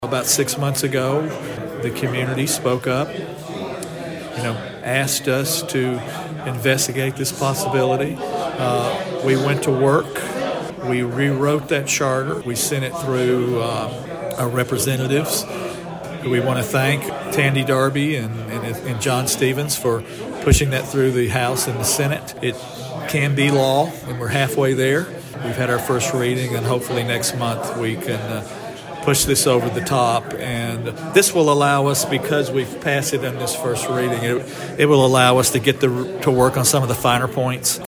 About 6 months ago, the community spoke up, asked us to investigate this possibility. We went to work. We rewrote that charter. We sent it through our representatives. We want to thank Tandy Darby and John Stevens for pushing that through the House and the Senate. It can be law, and we're halfway there. We've had our first reading, and hopefully next month we can push this over the top. And this will allow us, because we've passed it in this first reading, it will allow us to get to work on some of the finer points.